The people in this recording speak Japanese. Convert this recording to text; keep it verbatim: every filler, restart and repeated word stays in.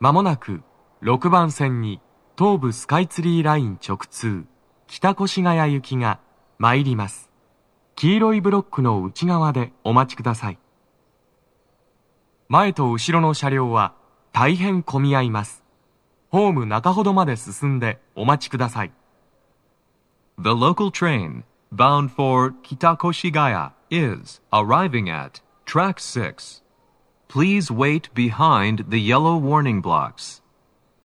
まもなくろくばん線に東武スカイツリーライン直通北越谷行きが参ります。黄色いブロックの内側でお待ちください。前と後ろの車両は大変混み合います。ホーム中ほどまで進んでお待ちください。 The local train bound for Kitakoshigaya is arriving at track six. Please wait behind the yellow warning blocks.